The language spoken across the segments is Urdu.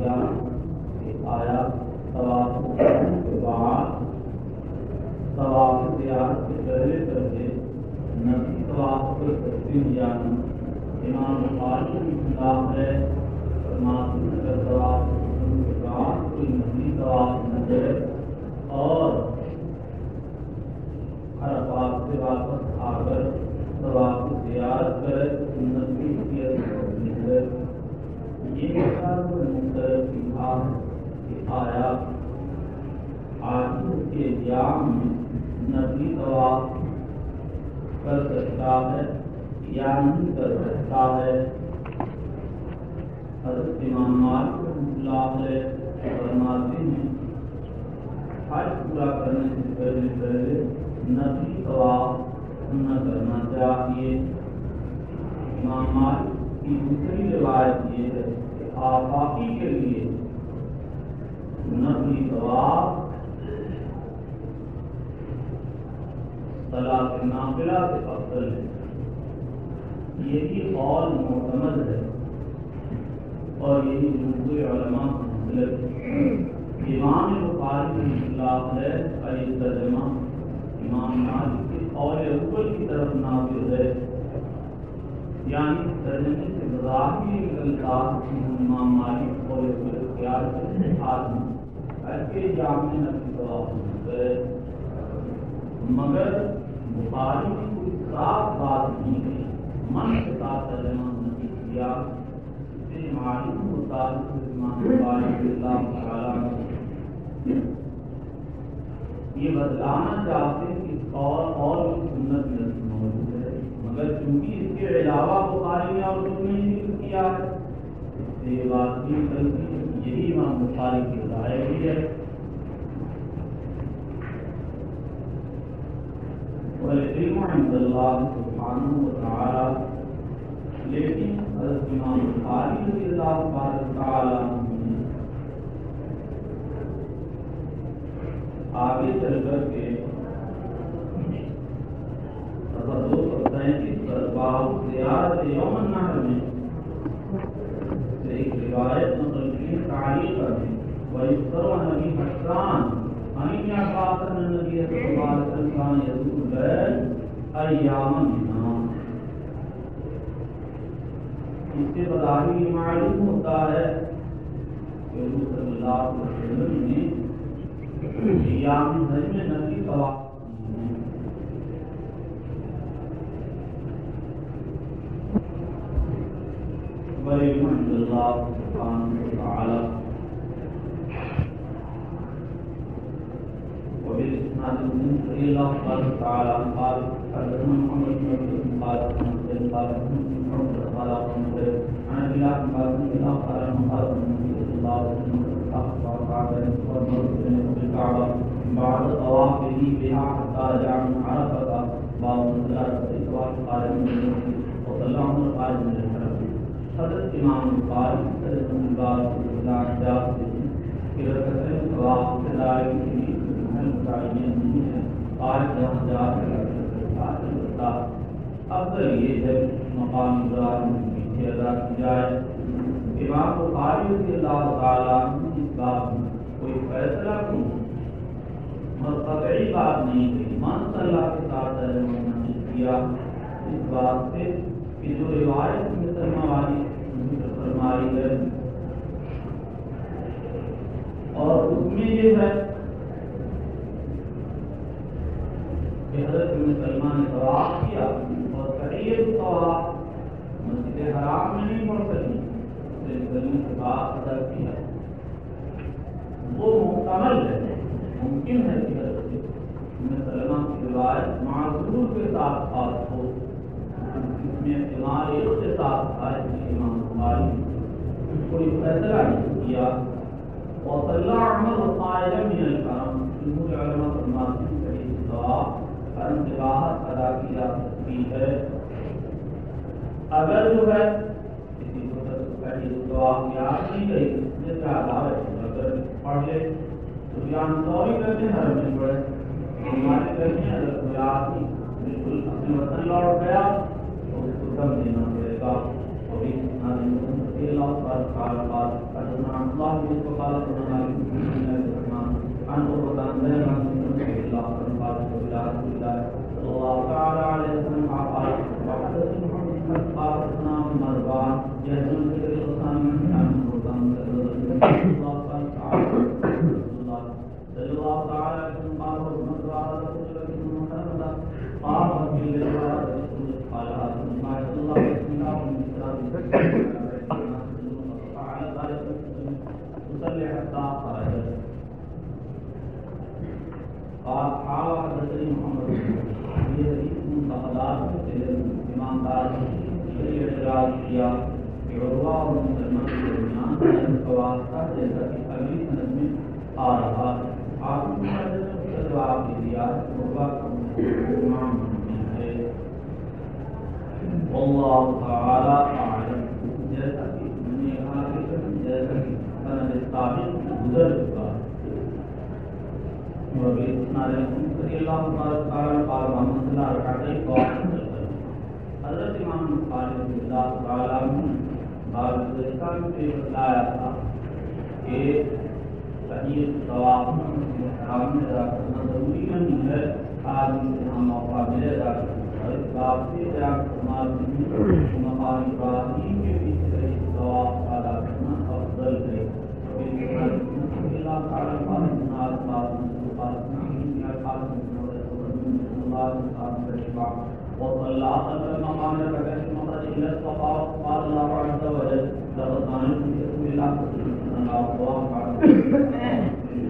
دیا کہ آیا طواف کے بعد طواف زیارت کے پہلے نفلی طواف پر تسلیم جانا امام بخاری کی ہے فرماتے ہیں اگر طواف کے بعد کوئی نفلی طواف نہ کرے اور عرفات سے واپس آ کر طواف زیارت کرے تو نفلی نیت ہے۔ یہ مختلف ہے کہ آیا عاشور کے ایام میں نفلی طواف کر سکتا ہے یا نہیں کر سکتا ہے۔ حضرت امام مالک رحمۃ اللہ علیہ فرماتے ہیں حج پورا کرنے سے پہلے نفلی طواف نہ کرنا چاہیے۔ امام مالک کی دوسری روایت یہ ہے کہ آفاقی کے لیے نفلی طواف صلاۃ نافلہ سے افضل ہے۔ یہی قول معتمد ہے اور یہی جمہور علماء مختلف ہے۔ امام بخاری رحمۃ اللہ علیہ کا یہ ترجمہ امام مالک کے قول اول کی طرف نافذ ہے، یعنی ترجمے سے بظاہر یہ نکلتا کہ امام مالک قول اول اختیار کرتے آدمی ایسے جامع نفلی طواف ہے، مگر بخاری نے کوئی صاف بات نہیں کی، من کے ساتھ ترجمہ نہیں کیا، اس سے معلوم ہوتا ہے کہ امام بخاری رضی اللہ تعالیٰ یہ بتلانا چاہتے ہیں کہ اور سنت میں موجود ہے، مگر چونکہ اس کے علاوہ بخاری نے اور کچھ نہیں ذکر کیا ہے، اس سے یہ بات نہیں نکلتی یہی امام بخاری کی رائے بھی ہے۔ والعلم عند اللہ سبحانہ وتعالی، لیکن حضرت امام بخاری رضی اللہ تعالیٰ آگے چل کر کے 237 پر باب زیارت یوم النحر میں ایک روایت نقل کی تعریف ہے وَيُذْكَرُ عَنْ أَبِي حَسَّانَ عن ابن عباس ان النبي صلى الله عليه وسلم كان يزور الليل اياما منها۔ اس سے بظاہر یہ معلوم ہوتا ہے کہ حضور صلی اللہ علیہ وسلم نے ایام حج میں نفلی طواف وَالْعِلْمُ عِندَ اللَّهِ سُبْحَانَهُ وَتَعَالَى۔ وبالإسناد المنسوب إلى الله سبحانه وتعالى قال حدثنا محمد بن مسلم قال حدثنا قال حدثنا قال عن أبي الله قال إذا قال قال النبي صلى الله عليه وسلم الكعبة بعد طوافه بها حتى رجع من عرفة باب الصلاة قال وصلى عمر قال من الحرم۔ حضرت امام بخاری رحمۃ اللہ علیہ کہ رکعتین طواف کے دائرے کے لیے متعین نہیں ہے، آج جہاں جا کر افضل یہ ہے مقام ابراہیم میں پیچھے ادا کی جائے۔ امام بخاری رضی اللہ تعالیٰ نے اس بات میں کوئی فیصلہ کو قطعی بات نہیں کی، من صلی اللہ کے ساتھ نہیں کیا، اس بات سے کہ جو روایت میں سلمہ والی فرمائی ہے اور اس میں یہ ہے کہ حضرت ابن سلمہ نے طواف کیا اور تحیۃ الطواف مسجد حرام میں نہیں پڑھ سکی، اسے نکلنے کے بعد ادا کیا، وہ محتمل ہے، ممکن ہے کہ حضرت ابن سلمہ کی روایت معذور کے ساتھ خاص ہو، اس میں احتمال ایک کے ساتھ آئے کہ امام بخاری کوئی فیصلہ نہیں کیا۔ وصلى عمر قائلا من الحرم، جمهور علماء فرماتے ہیں کہ اس طواف حرم کے باہر ادا کی جا سکتی ہے، اگر جو ہے کسی کو طواف یاد نہیں گئی جیسے علاوہ اگر پڑھ لے تو یہاں سوری کرتے حرم میں پڑھے، ہمارے کرتے ہیں اگر کوئی آدمی بالکل اپنے وطن لوٹ گیا تو اس کو دم دینا پڑے گا۔ اور اس اللہ قال قال حدثنا الله بن وقال صلى الله عليه وسلم عن عروة عن زينب بن الله قال رسول الله صلى الله تعالى عليه وسلم قال وحدثني محمد قال حدثنا ابن مروان يزن بن الحسن عن عروة الله صلى الله تعالى عليه وسلم قال من قال رسول الله صلى الله عليه وسلم قال في الرواية قال ما صلى الله عليه وسلم فعل ذلك تصلي حتى خرج قال حدثني محمد بن حديث منتقدات امام دار شریعت اعتراض کیا کہ عروہ اور مسلمان کے درمیان واسطہ جیسا کہ اگلی سند میں آ رہا ہے آپ نے جواب دے دیا عروہ کا امام ہے واللہ تعالی اعلم جیسا کہ میں نے کہا کہ جیسا کہ سند سابق گزر چکا ہے اور اسناد رضی اللہ تعالی قال محمد صلی اللہ علیہ وسلم حضرت امام بخاری رضی اللہ تعالی عنہ باب گزشتہ میں بتایا تھا کہ صحیح طواف حرام میں ادا کرنا ضروری نہیں ہے آدمی سے ہم موقع ملے گا اور اس باب سے مقام ابراہیم کے پیچھے صحیح طواف ادا کرنا افضل ہے اللہ تعالیٰ وصلى وسلم مقام ركعتين المغرب الى الصفا قال الله عز وجل لقد كان في رسول الله صلى الله عليه وسلم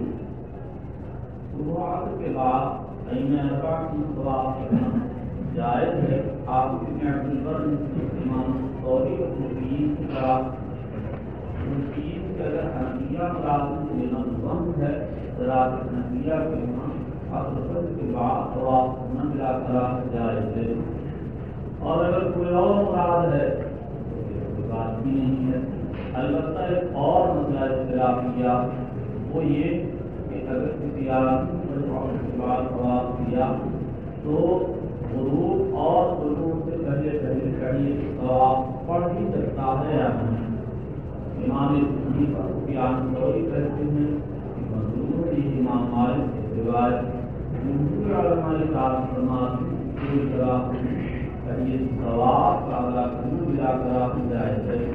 شروعات کے بعد این رکعت کی طواف کرنا جائز ہے آپ ابن عبد البر امام ثوری و مفید کی طرح مفید کے اگر حنفیہ ملازم لینا بند ہے ذرات حنفیہ کے امام اصل کے بعد طواف کرنا بلا قرار جائز ہے اور اگر کوئی اور مراد ہے تو کوئی بات بھی نہیں ہے البتہ ایک اور مسئلہ اختلافیہ وہ یہ کہ اگر کسی آدمی کے بعد طواف کیا تو غروب اور غروب سے پہلے پہلے طواف پڑھ ہی سکتا ہے یا نہیں امام حنیفہ سفیان ثوری کہتے ہیں کہ مظلوم ہے امام مالک کی روایت جمہور علماء کرام فرماتے ہیں کہ یہ ثواب کا ادا کرنا بلا قرار جائز ہے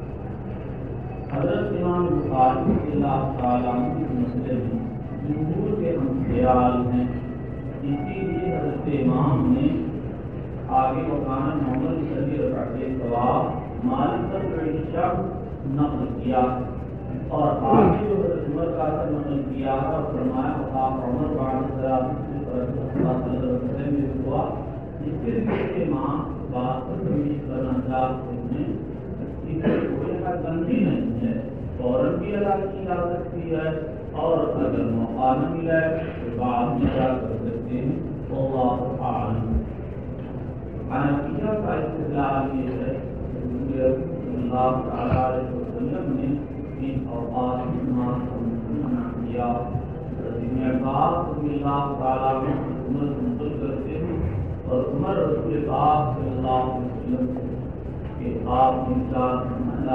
حضرت امام بخاری رضی اللہ تعالیٰ عنہ کے مسئلے میں جمہور کے ہم خیال ہیں اسی لیے حضرت امام نے آگے وقانا محمد صلی رکعتین ثواب مالک بن شخص نقل کیا اور آگے جو حضرت عمر کا اثر نقل کیا اور فرمایا وقاف عمر بعد صلی میں ہوا اس کے لیے امام بات پر تمیز کرنا چاہتے ہیں اس سے کوئی گندی نہیں ہے فوراً بھی ادا کی جا سکتی ہے اور اگر موقع نہ ملا تو بعد میں ادا کر سکتے ہیں واللہ اعلم حنفیہ کا استدلال یہ ہے کہ اللہ تعالی علیہ وسلم نے ان اوقات کیا ابن عباس رضی اللہ تعالیٰ عنہ عمر منتقل کرتے ہیں اور عمر رسول پاک صلی اللہ علیہ وسلم کہ آپ نے ساتھ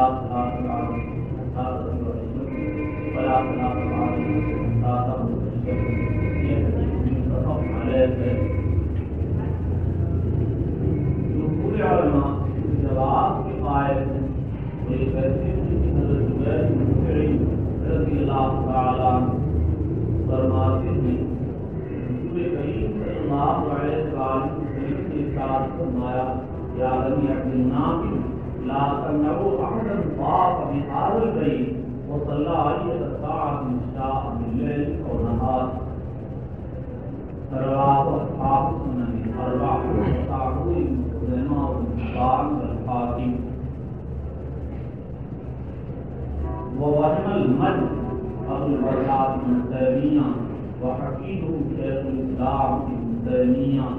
پورے علماء جواب کے قائل ہیں وہ یہ کہتے ہیں کہ حضرت زبیر بن مطعم رضی اللہ تعالیٰ عنہ فرماتے ہیں رسول کریم صلی اللہ علیہ وسلم نے ارشاد فرمایا یا بنی عبد الناف لا تمنعوا احدا طاف بهذا البيت وصلى عليه ساعة من شاء بالليل او نهار رواه اصحاب السنن اربعة وصححه ابن خزيمة وابن حبان والحاكم ووهم المد ابو البركات بن تيمية وحفيده شيخ الاسلام ابن تيمية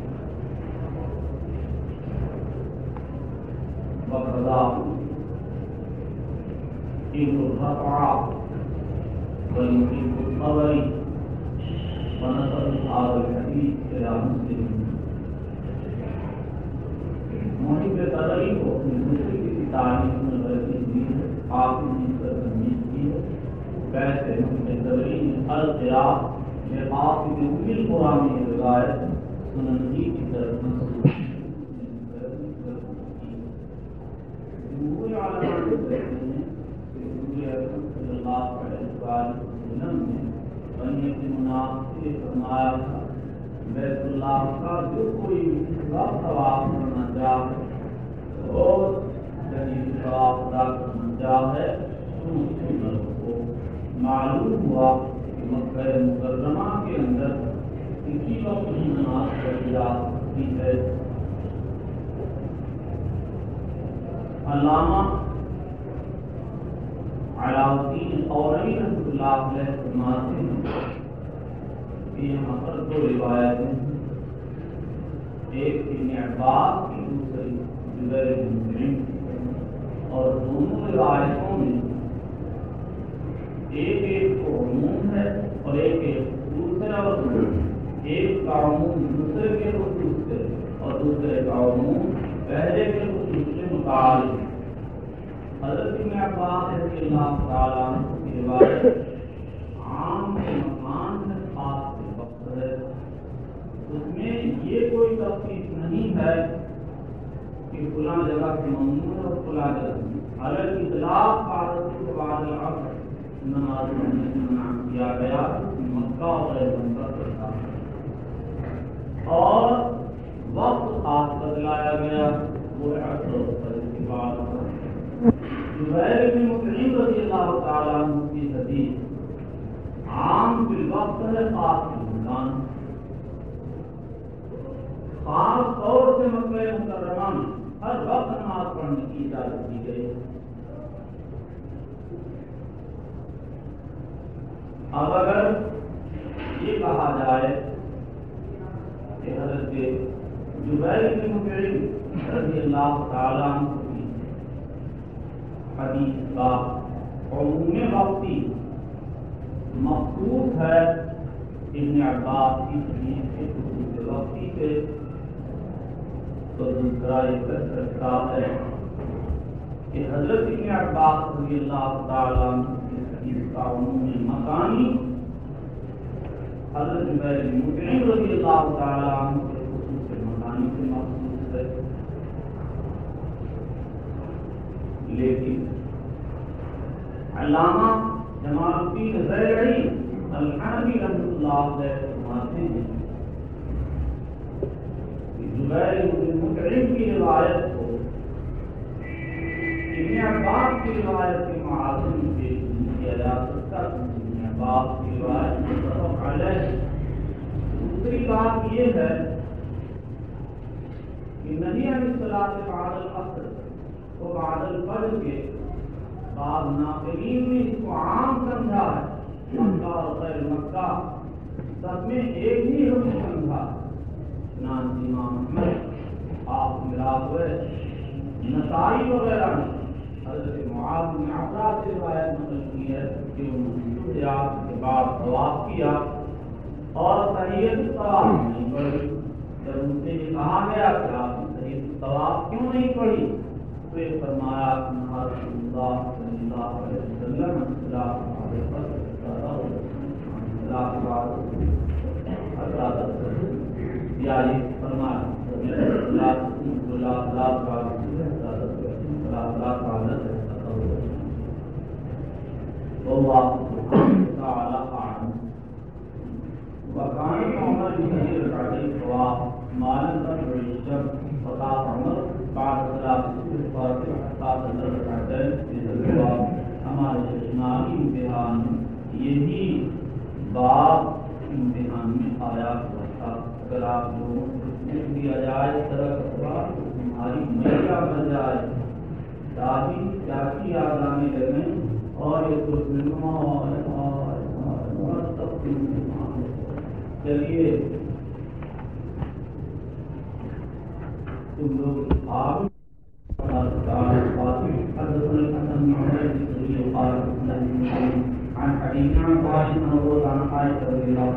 وقضاه ابن الرفع والمحيط الطبري ونسب هذا الحديث الى مسلم محيط الطبري کو اپنی دوسری کی تعریف میں غلطی ہوئی ہے آپ نے اس پر تمیز کی ہے تبرین القراء لقاصد ام القرآن کی روایت سنن کی طرف منسوب جمہور علماء کہتے ہیں کہ حضور اکرم صلی اللہ علیہ وسلم نے بنیت مناسب فرمایا تھا بیت اللہ کا جو کوئی ثواب کرنا چاہے اور جدید ثواب ادا کرنا چاہے کو معلوم ہوا کہ مکہ مکرمہ کے اندر کسی وقت ہی نماز پڑھی جا سکتی ہے. علامہ علاء الدین اوری رحمۃ اللہ علیہ فرماتے ہیں کہ یہاں پر دو روایتیں ہیں, ایک ابن عباس کی دوسری جبیر بن مطعم, اور دونوں روایتوں میں ایک کو عموم ہے اور ایک دوسرا ایک کا عموم دوسرے کے خصوص سے اور دوسرے کا عموم پہلے کے خصوص سے متعلق ہے. حضرت ابن عباس رضی اللہ تعالیٰ عنہ کی روایت عام مکان میں خاص وقت ہے, اس میں یہ کوئی تخصیص نہیں ہے کہ فلاں جگہ سے ممنوع اور فلاں جگہ علی الاطلاق عادت کے بعد العصر نماز پڑھنے سے منع کیا گیا مکہ اور غیر مکہ کرتا ہے, اور وقت خاص بدلایا گیا وہ عصر اور فجر کے بعد. زبیر بن مطعم رضی اللہ تعالیٰ عنہ کی حدیث عام بالوقت ہے خاص بالمکان. خاص طور سے مکہ مکرمہ میں ہر وقت نماز پڑھنے کی اجازت دی گئی. اب اگر یہ کہا جائے کہ حضرت زبیر بن مطعم رضی اللہ تعالیٰ عنہ کی حدیث کا عموم وقتی مخصوص ہے ابن عباس کی حدیث کے خصوص وقتی سے, تو دوسرا یہ کہہ سکتا ہے کہ حضرت ابن عباس رضی اللہ تعالیٰ عنہ کی حدیث کا عموم مکانی حضرت زبیر بن مطعم رضی اللہ تعالیٰ عنہ کے خصوص مکانی سے مخصوص ہے. لیکن علامہ جمال الدین زیرعی الحنفی رحمۃ اللہ علیہ فرماتے ہیں کہ زبیر بن مطعم کی روایت کو ابن عباس کی روایت کے معاصر میں پیش نہیں کیا جا سکتا, ابن عباس کی روایت متفق علیہ. دوسری بات یہ ہے کہ نبی علیہ الصلوۃ بعد العصر تو بعد الفجر کے بعض ناقلین نے اس کو عام سمجھا ہے, مکہ اور غیر مکہ سب میں ایک ہی حکم سمجھا. چنانچہ امام احمد آپ مراوے نسائی وغیرہ نے حضرت معاذ بن عفراء سے روایت نقل کی ہے کہ انہوں نے کے بعد طواف کیا اور تحیۃ الطواف نہیں پڑھی. جب ان سے یہ کہا گیا کہ آپ نے تحیۃ الطواف کیوں نہیں پڑھی تو یہ فرمایا کہ رسول اللہ صلی اللہ علیہ وسلم ہمارے ششنائی امتحان یہی بات امتحان میں آیا ہوا تھا. اگر آپ لوگوں کو پوچھ دیا جائے اس طرح کا سوال تو تمہاری میرا بن جائے, دادی چاچی یاد آنے لگے اور یہ کچھ سب کے امتحان. چلیے تم لوگ آپ عن حديث عن عائشة رضي الله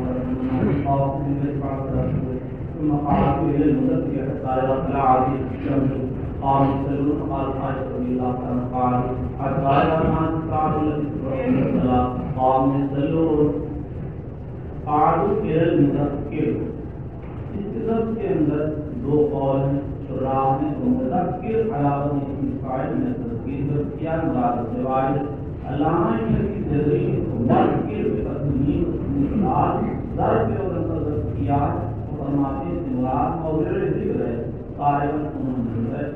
عنها ثم قعدت إلى المدثر حتى يطلع عليه الشمس قال يصلون قال عائشة رضي الله عنها قال حتى يرى الناس الساعة التي تبرئ الصلاة قوم ضلور قعدوا إلى المذكر. اس لفظ کے اندر دو قول ہیں. شراح نے مذکر علاوہ اسم فاعل میں تذکیر کر کیا مراد روایت علامہ کی ذریعے مذکر بتسمیم مثال ضرب اور نظر کیا اور فرماتے ہیں مراد موضوع ذکر ہے قائم منظور ہے.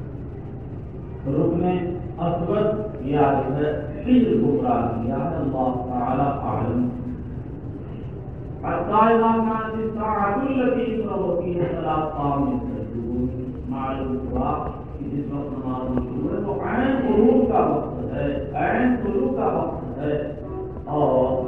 رکن اثبت یاد ہے فعل کو قرار دیا ہے. اللہ تعالی اعلم. حتى إذا كانت الساعة التي يفرغ فيها الصلاة قام يسجدون. معلوم ہوا کہ جس وقت نماز مشروع ہے تو عین غروب کا وقت ہے, عین طلوع کا وقت ہے, اور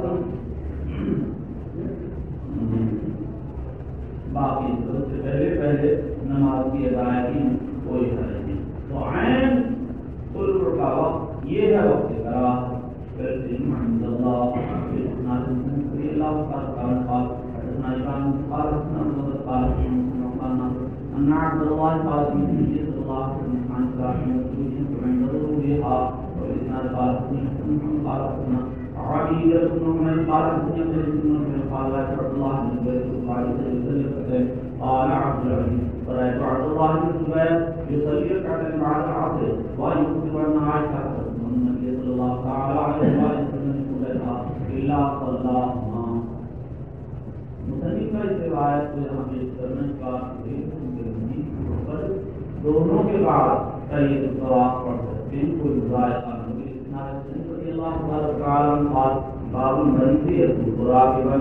باقی سے پہلے نماز کی ادائیگی میں کوئی حرج نہیں. تو عین طلوع کا وقت یہ ہے وقت کراہت. عند الله الله قال حدثنا إبراهيم قال حدثنا محمد قال أن عبد الله قال النبي صلى الله عليه وسلم عن إبراهيم وسلم عند ظهورها والإسناد قال قال حدثنا عبيدة بن عمر قال حدثني قال عبد الله بن زبير قال عبد العزيز فرأيت عبد الله بن زبير يصلي ركعتين بعد العصر ويخبر أن عائشة النبي صلى الله تعالى عليه وسلم إلا صلاهما. مصنف کا اس روایت کو یہاں پیش کرنے کا پر دونوں کے بعد کئی طواف پڑھ سکتے ہیں, کوئی ذائقہ نہیں. اسناد رضی اللہ تعالی عنہ قال باب المريض يذكر راكبا.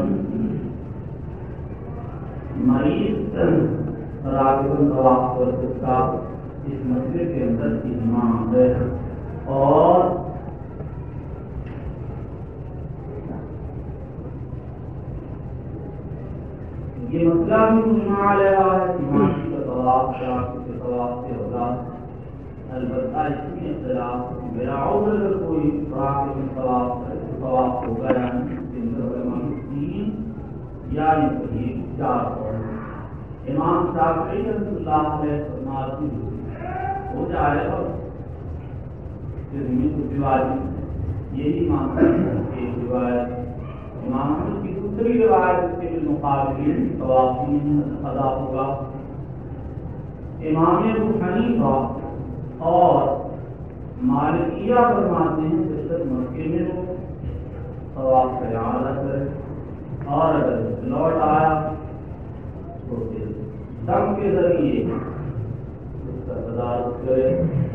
مریض راکبا طواف کر سکتا, اس مسئلے کے اندر اجماع ہے. اور یہ مسئلہ بھی مجمع علیہ ہے کہ ماشی کا طواف شاکی کے طواف سے ہوگا. البتہ اس میں اختلاف میرا عذر اگر کوئی راکب میں طواف ہوگا یعنی تین یا یہ چار قول. امام شافعی رحمۃ اللہ علیہ فرماتے ہیں ہو جائے گا یہی مانتا ہے. ایک روایت امام احمد کی دوسری روایت اس کے مقابل طواف ادا ہوگا. امام ابو حنیفہ اور مالکیہ فرماتے ہیں جب تک مکے میں ہو طواف کا اعادہ کرے, اور اگر لوٹ آیا تو پھر دم کے ذریعے اس کا تدارک کرے.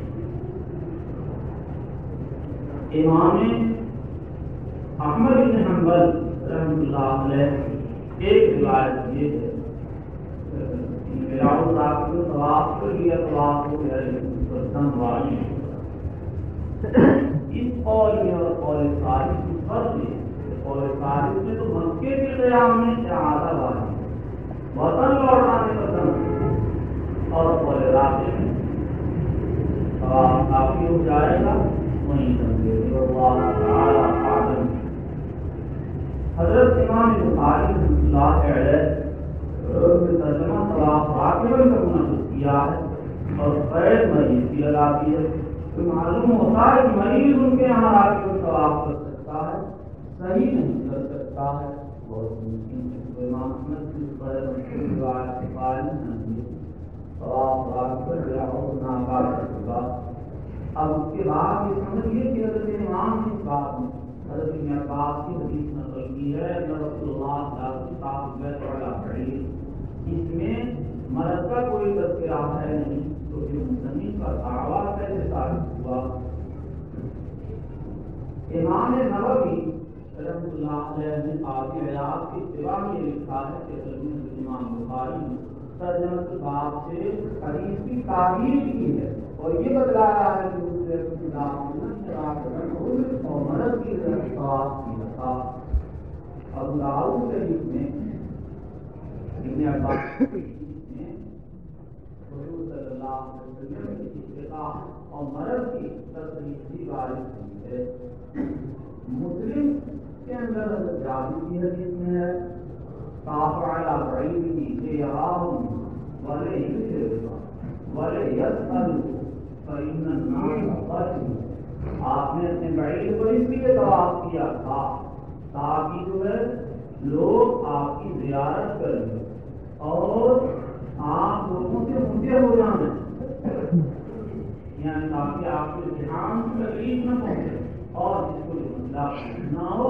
امام احمد بن حنبل رحمۃ اللہ علیہ ایک روایت یہ ہے طواف کر لیا طواف ہو گیا دم والی. اس قول میں اور قول ثالث میں فرق ہے. قول ثالث میں تو مکے کے قیام میں اعادہ والی وطن لوٹانے کا دم, اور قول رابع میں طواف کافی ہو جائے گا وہیں دم دے. اللہ تعالی اعلم. حضرت امام بخاری رحمۃ اللہ علیہ ترجمہ طواف راکبا کا منعقد کیا ہے اور غیر مریض کی لگا دی ہے. تو معلوم ہوتا ہے کہ مریض ان کے یہاں راکب طواف کر سکتا ہے, صحیح نہیں کر سکتا ہے. بہت ممکن ہے تو امام احمد کی روایت کے قائل نہیں طواف راکب یا اور ناکار ہوگا. اب اس کے بعد یہ سمجھیے کہ حضرت امام کی بات میں حضرت ابن عباس کی حدیث نقل کی ہے کہ رسول اللہ صلی اللہ علیہ وسلم بیت والا حدیث, اس میں مرض کا کوئی تذکرہ ہے نہیں. تو یہ مصنف کا دعویٰ کیسے ثابت ہوا؟ امام نووی رحمۃ اللہ علیہ نے آپ حیات کی اتباع میں لکھا ہے کہ امام بخاری نے ترجمہ کے بعد سے حدیث کی تعبیر کی ہے اور یہ بتلایا ہے کہ اور مرض کی طواف کی رکھا. ابو داؤد شریف میں ابن عباس نے حضور صلی اللہ علیہ وسلم کی اتباع اور مرض کی تصریح کی وارد کی ہے. مسلم کے اندر جابر کی حدیث میں ہے طاف علی بعیره یراهم ولا یسأل فإن الناس قتلوا. آپ نے اپنے بعید کو اس لیے طواف کیا تھا تاکہ جو ہے لوگ آپ کی زیارت کریں اور آپ لوگوں سے مجھے ہو جانا یعنی تاکہ آپ کے دھیان کی تکلیف نہ پہنچے اور جس کو مسئلہ نہ ہو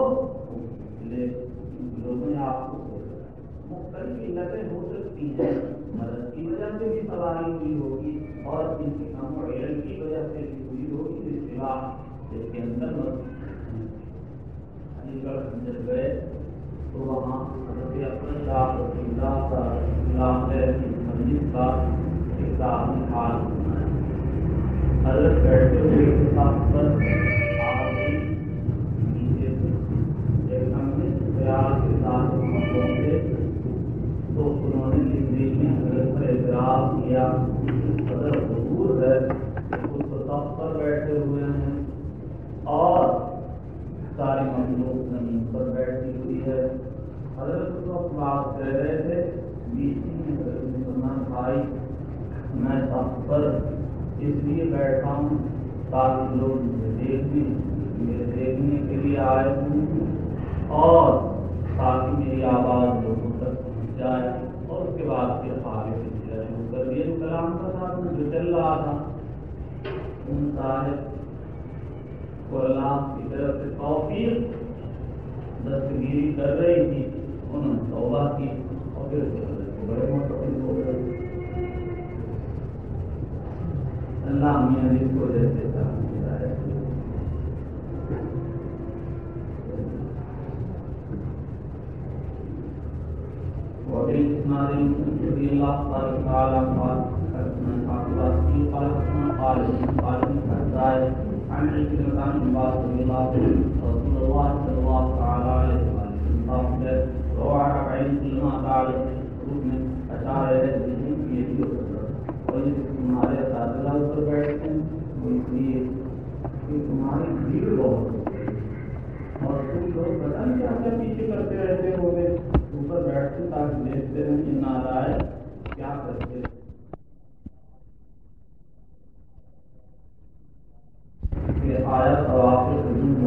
لوگوں نے آپ کو مختلف علتیں ہو سکتی ہیں، مرض کی وجہ سے بھی سواری ہوئی ہوگی اور ان کی کم و علم کی وجہ سے بھی ہوئی ہوگی، اس کے اندر علی گڑھ جب گئے تو وہاں حضرت اکبر شاہ رسول اللہ کی مسجد کا ایک داخل حال ہونا ہے۔ حضرت بیٹھے ہوئے سب پر آگے نیچے ایک ہمیں خیال کے ساتھ پہنچے تو انہوں نے زندگی میں حضرت پر اعتراض کیا، حضرت حضور ہے اس کو سب پر بیٹھے ہوئے ہیں اور ساری مخلوق زمین پر بیٹھی ہوئی ہے۔ حضرت کو بات کہہ رہے تھے، بیچ میں حضرت مسلمان بھائی میں سب پر اس لیے بیٹھا ہوں تاکہ لوگ مجھے دیکھنے کے لیے آئے ہوں اور تاکہ میری آواز لوگوں تک پہنچ جائے، اور اس کے بعد پھر آگے سے شروع کر دیا جو کلام کا ساتھ میں جو چل رہا تھا۔ ان صاحب کو اللہ کی طرف سے توفیق دستگیری کر رہی تھی، انہوں نے توبہ کی اور پھر بڑے متفق ہو گئے۔ اللہ میاں جس کو جیسے چاہتا ہے وبالإسناد رضي الله تعالى قال حدثنا الحافظ قال حدثنا قال حدثنا عن عكرمة عن عباس رضي الله عنه رسول الله صلى الله تعالى عليه وسلم قال روى ركعتين كلما قال ركن أشار إلى الجسم في يده اور یہ تمہارے اساتذہ اوپر بیٹھتے ہیں وہ اس لیے کہ تمہاری بھیڑ بہت ہوتی ہے اور تم لوگ پتہ نہیں کیا کیا پیچھے کرتے رہتے ہو گے، اوپر بیٹھتے تاکہ دیکھتے رہیں کہ نارائے کیا کرتے یہ آیت طواف حضور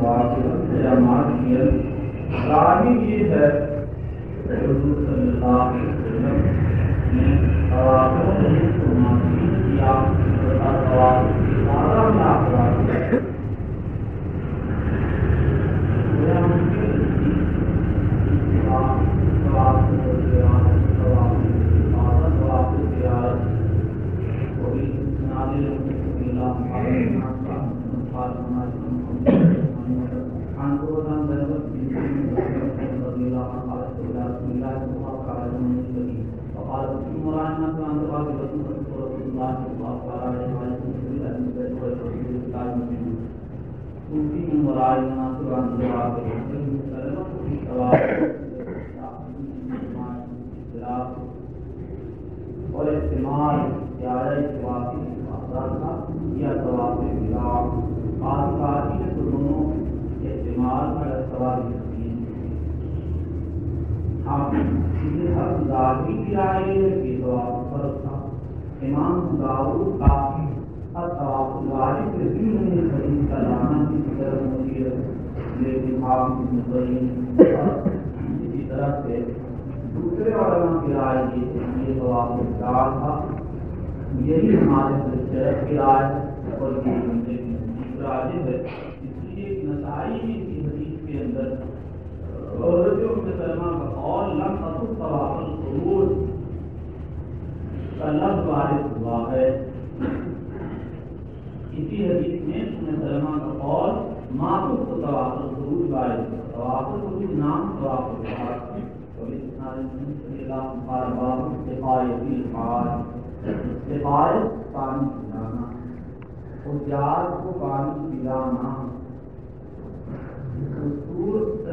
راہی یہ ہے حضور صلی اللہ علیہ وسلم نے طواف کیا طواف سارا میں اور استعمال یا طواف بلاغ آسکاری کے دونوں استعمال کا سوال ہر ظاہری کی رائے ہے کہ طواف فرض تھا۔ امام داؤد کا طواف واجب ضمن حدیث کا لانا کسی طرح مشیر لیکن آپ اسی طرح سے دوسرے علماء کی رائے یہ طواف بلاغ تھا، یہی ہمارے شرف کی رائے اور راجب ہے۔ اس لیے نسائی کی حدیث کے اندر حضرت ام سلمہ کا قول لم تصح طواف الخروج کا لفظ وارد ہوا ہے۔ اسی حدیث میں ام سلمہ کا قول ما تصح طواف الخروج وارد ہے، طواف الخروج نام طواف الخروج سفارش پانی پلانا اور جار کو پانی پلانا دستور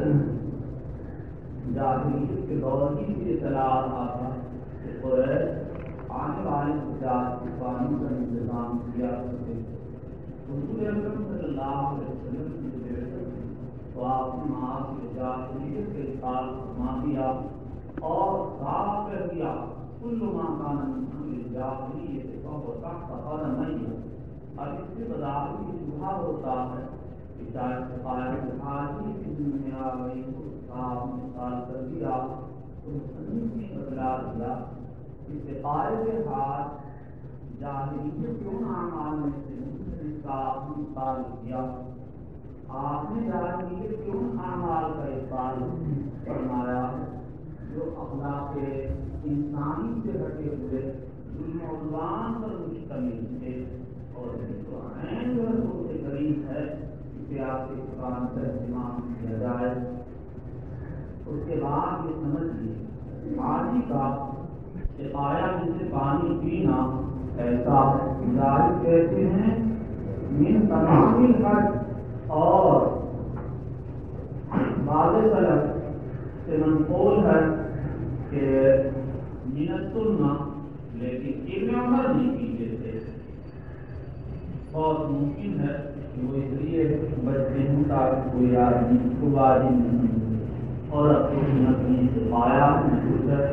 جاہلیت کے دور کی بھی اطلاع آتا کہ قریش آنے والے حجاج کو پانی کا انتظام کیا کرتے۔ حضور اکرم صلی اللہ علیہ وسلم کی تو آپ نے معاذ جاہلیت کے ساتھ فرما دیا اور صاف کر دیا کل ما کان من امر الجاہلیت فهو تحت قدمیہ۔ اور اس سے بظاہر یہ شبہ ہوتا ہے کہ آدمی کی دنیا میں صاف مثال کر دیا تو کی بدلا دیا استقائے ہاتھ جاہلیت کیوں اعمال میں سے صاف مثال کیا آپ نے جاہلیت کیوں اعمال کا اقبال فرمایا جو اخلاق انسانی سے ہٹے ہوئے ظلم و عدوان پر مشتمل تھے اور جو عین رسول کے قریب ہے اسے آپ کے قرآن کا اہتمام کیا جائے. اس کے بعد یہ سمجھ لیے پانی کا سقایا جن سے پانی پینا ایسا ظاہر کہتے ہیں من تمام الحج اور بعض سلف سے منقول ہے کہ من سننا لیکن ابن عمر نہیں پیتے تھے. بہت ممکن ہے کہ وہ اس لیے بچے ہوں تاکہ کوئی آدمی کو واجب نہیں اور اپنی نقلی سے پایا محسوس ہے.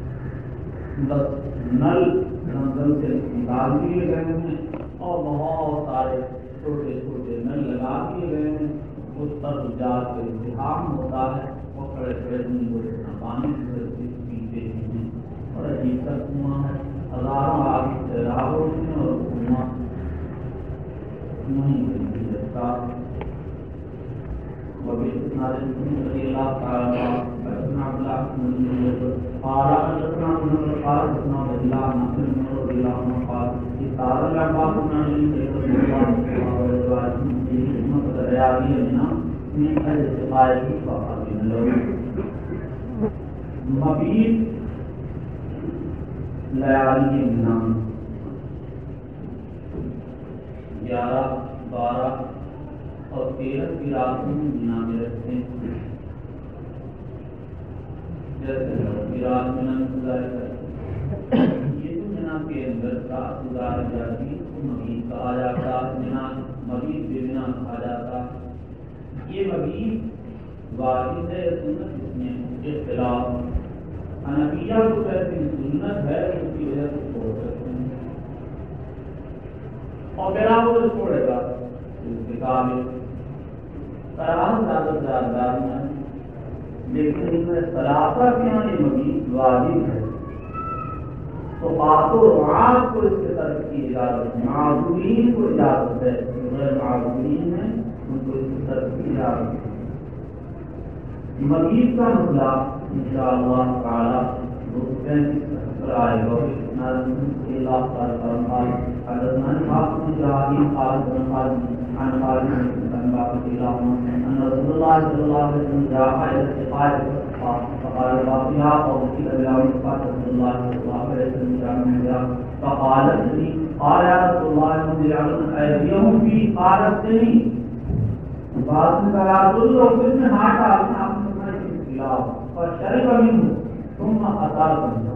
بس نل منزل سے نکال دیے گئے ہیں اور بہت سارے چھوٹے چھوٹے نل لگا دیے گئے ہیں. اس پر جات کا امتحان ہوتا ہے وہ کھڑے کھڑے کو پانی پیتے ہیں اور عجیب کا کنواں ہے. ہزاروں آدمی سیراب ہوتے ہیں اور کنواں نہیں بنتی رہتا. وبی سنارے رضی اللہ تعالیٰ عنہ اللہ قال حدثنا ابن قال حدثنا الله نصر رضي الله عنه قال قال العباس بن علي رضي الله عنه من الاستقاء فقال له مبيت لیالی نام 11 12 اور 13 کی راتوں مینا میں رکھتے ہیں. جیسے رات مینا میں گزارے کرتے یہ تو مینا کے اندر رات گزار جاتی تو مبیت کہا جاتا. مینا مبیت بے مینا کہا جاتا. یہ مبیت واجب ہے سنت اس میں اختلاف. حنفیہ کو کہتے ہیں سنت ہے اس کی وجہ سے چھوڑ سکتے ہیں اور برابر چھوڑے گا اس کے قابل قرار زیادہ زیادہ ہے. لیکن اس میں سلاسہ کے یہاں یہ مبیت واجب ہے تو بات و رعات کو اس کے طرف کی اجازت ہے. معذورین کو اجازت ہے غیر معذورین ہیں ان کو اس کی طرف کی اجازت ہے. مبیت کا مسئلہ انشاءاللہ تعالی پر آئے گا. اللہ تعالی فرمائے حدثنا حاتم بن ابراہیم قال عن خالد بن معبد ان رسول اللہ صلی اللہ علیہ وسلم جاء الى السقاية فقال باقيها وقيل له رسول الله صلى الله عليه وسلم فقالت لي قال يا رسول الله من يعلم ايديهم في قالت لي بعد میں کہا رسول اللہ پھر میں ہاتھ ڈالنا اپنے خلاف اور شرب منه ثم اطال منه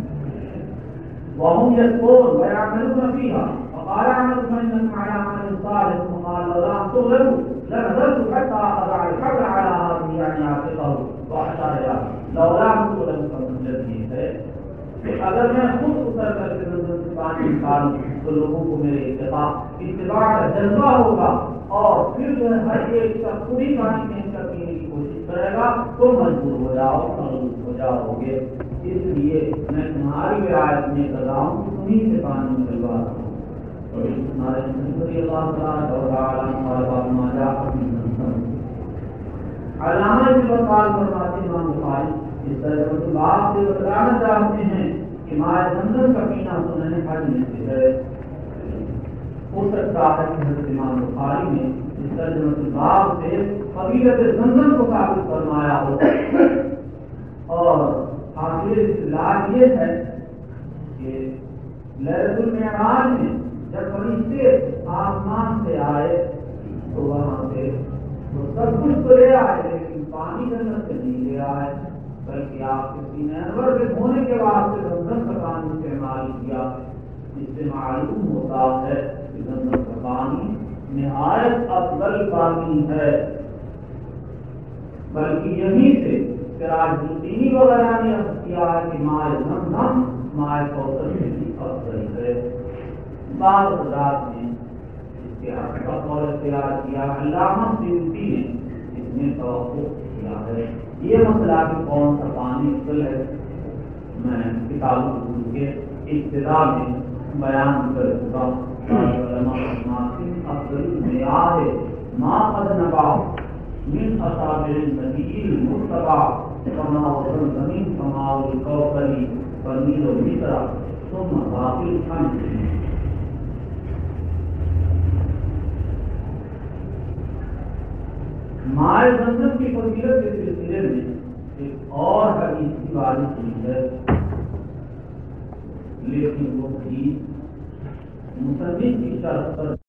وهم يسقون ويعملون فيها فقال عمل من على عمل صالح وقال لا تغلبوا لنظرت حتى اضع الحبل على هذه يعني عاتقه واشار الى لولا تغلبوا فمن ہے کہ اگر میں خود اتر کر کے نظر سے پانی نکالوں تو لوگوں کو میرے اتباع کا جذبہ ہوگا اور پھر جو ہے ہر ایک کا پوری پانی پھینک کر پینے کی کوشش کرے گا تو مجبور ہو جاؤ مغلوب ہو جاؤ گے. اس لیے میں تمہاری رعایت میں کر رہا ہوں کہ تمہیں سے پانی نکلوا رہا ہوں. اور ہمارے نبی اللہ تعالیٰ اور عالم اور باطما جا علامہ ابن بطال فرماتے ہیں امام بخاری اس طرح بات سے بتانا چاہتے ہیں کہ مائے زمزم کا پینا سنن حج میں سے ہے. ہو سکتا ہے کہ حضرت امام بخاری نے اس ترجمہ باب سے فضیلت زمزم کو ثابت فرمایا ہو اور حاصل اصطلاح یہ ہے کہ لیلۃ المعراج میں جب فرشتے آسمان سے آئے تو وہاں سے وہ سب کچھ تو لے آئے لیکن پانی جنت سے نہیں لے آئے بلکہ آپ کے سینے انور کے دھونے کے واسطے زمزم کا پانی استعمال کیا. اس سے معلوم ہوتا ہے کہ زمزم کا پانی نہایت افضل پانی ہے. بلکہ یہیں سے سراج الدینی وغیرہ نے کیا ہے کہ مائے زمزم مائے کوثر سے بھی افضل ہے. بعض حضرات نے اس کے حق کا قول اختیار کیا. علامہ سیوطی نے اس میں توقف کیا ہے. یہ مسئلہ کہ کون سا پانی افضل ہے میں کتاب اصول کے ابتدا میں بیان کر چکا ہوں. افضل المعیار ما قد نبع من اصابع النبی المرتبع کما زمین کما الکوثری پنیر و مصرا ثم باقی الخمس. مائع زمزم کی فضیلت کے سلسلے میں ایک اور حدیث کی وارد ہوئی ہے، لیکن وہ حدیث مصنف کی شرط پر